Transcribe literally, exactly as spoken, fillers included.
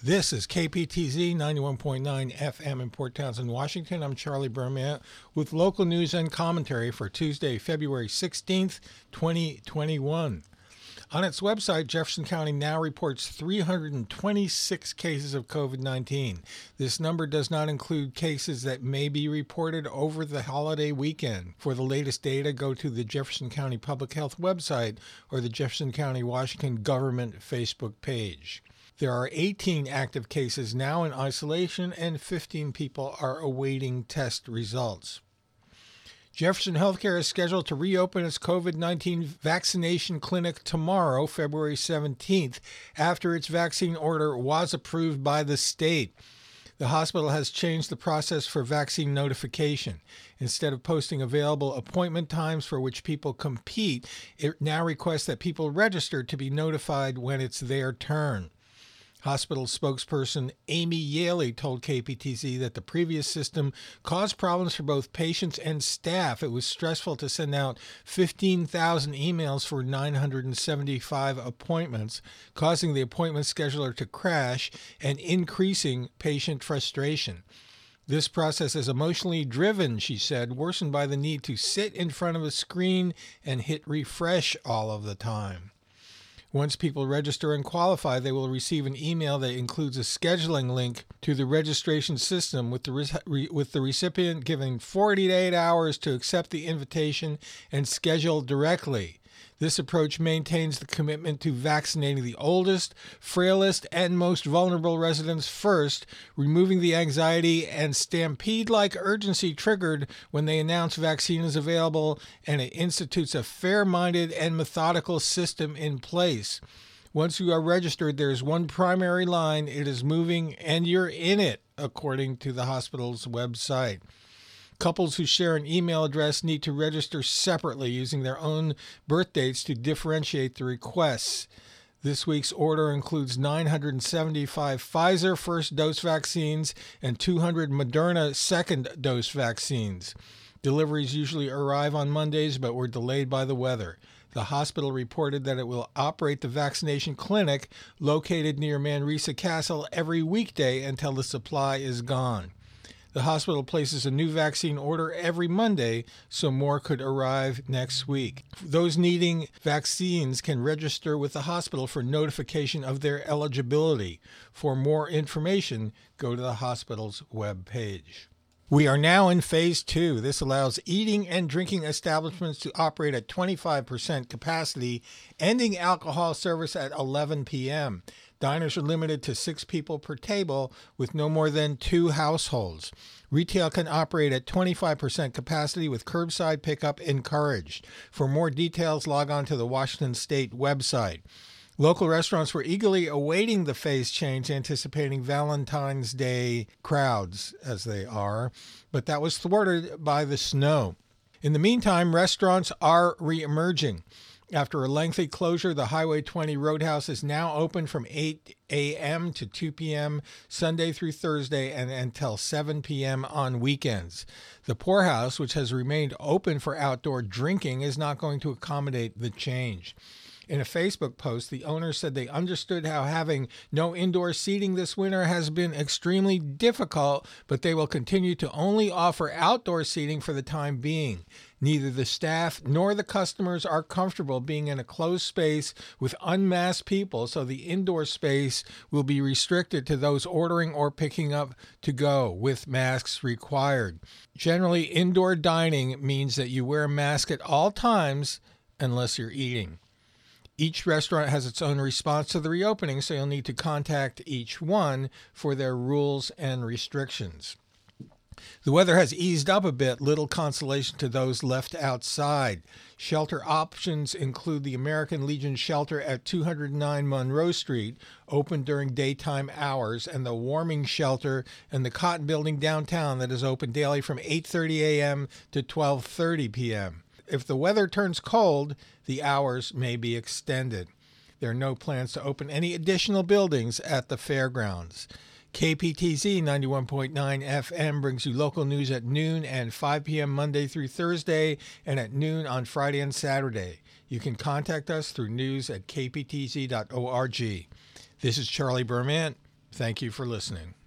This is K P T Z ninety-one point nine F M in Port Townsend, Washington. I'm Charlie Berman with local news and commentary for Tuesday, February sixteenth, twenty twenty-one. On its website, Jefferson County now reports three hundred twenty-six cases of COVID nineteen. This number does not include cases that may be reported over the holiday weekend. For the latest data, go to the Jefferson County Public Health website or the Jefferson County, Washington Government Facebook page. There are eighteen active cases now in isolation, and fifteen people are awaiting test results. Jefferson Healthcare is scheduled to reopen its COVID nineteen vaccination clinic tomorrow, February seventeenth, after its vaccine order was approved by the state. The hospital has changed the process for vaccine notification. Instead of posting available appointment times for which people compete, it now requests that people register to be notified when it's their turn. Hospital spokesperson Amy Yaley told K P T Z that the previous system caused problems for both patients and staff. It was stressful to send out fifteen thousand emails for nine hundred seventy-five appointments, causing the appointment scheduler to crash and increasing patient frustration. This process is emotionally driven, she said, worsened by the need to sit in front of a screen and hit refresh all of the time. Once people register and qualify, they will receive an email that includes a scheduling link to the registration system, with the re- with the recipient given forty-eight hours to accept the invitation and schedule directly. This approach maintains the commitment to vaccinating the oldest, frailest, and most vulnerable residents first, removing the anxiety and stampede-like urgency triggered when they announce vaccine is available, and it institutes a fair-minded and methodical system in place. Once you are registered, there is one primary line. It is moving, and you're in it, according to the hospital's website. Couples who share an email address need to register separately using their own birth dates to differentiate the requests. This week's order includes nine hundred seventy-five Pfizer first-dose vaccines and two hundred Moderna second-dose vaccines. Deliveries usually arrive on Mondays, but were delayed by the weather. The hospital reported that it will operate the vaccination clinic located near Manresa Castle every weekday until the supply is gone. The hospital places a new vaccine order every Monday, so more could arrive next week. Those needing vaccines can register with the hospital for notification of their eligibility. For more information, go to the hospital's webpage. We are now in phase two. This allows eating and drinking establishments to operate at twenty-five percent capacity, ending alcohol service at eleven p.m. Diners are limited to six people per table with no more than two households. Retail can operate at twenty-five percent capacity with curbside pickup encouraged. For more details, log on to the Washington State website. Local restaurants were eagerly awaiting the phase change, anticipating Valentine's Day crowds, as they are, but that was thwarted by the snow. In the meantime, restaurants are re-emerging. After a lengthy closure, the Highway twenty Roadhouse is now open from eight a.m. to two p.m. Sunday through Thursday and until seven p.m. on weekends. The Poorhouse, which has remained open for outdoor drinking, is not going to accommodate the change. In a Facebook post, the owner said they understood how having no indoor seating this winter has been extremely difficult, but they will continue to only offer outdoor seating for the time being. Neither the staff nor the customers are comfortable being in a closed space with unmasked people, so the indoor space will be restricted to those ordering or picking up to go, with masks required. Generally, indoor dining means that you wear a mask at all times unless you're eating. Each restaurant has its own response to the reopening, so you'll need to contact each one for their rules and restrictions. The weather has eased up a bit, little consolation to those left outside. Shelter options include the American Legion shelter at two hundred nine Monroe Street, open during daytime hours, and the Warming Shelter and the Cotton Building downtown that is open daily from eight thirty a.m. to twelve thirty p.m. If the weather turns cold, the hours may be extended. There are no plans to open any additional buildings at the fairgrounds. K P T Z ninety-one point nine F M brings you local news at noon and five p.m. Monday through Thursday, and at noon on Friday and Saturday. You can contact us through news at k p t z dot org. This is Charlie Berman, Thank you for listening.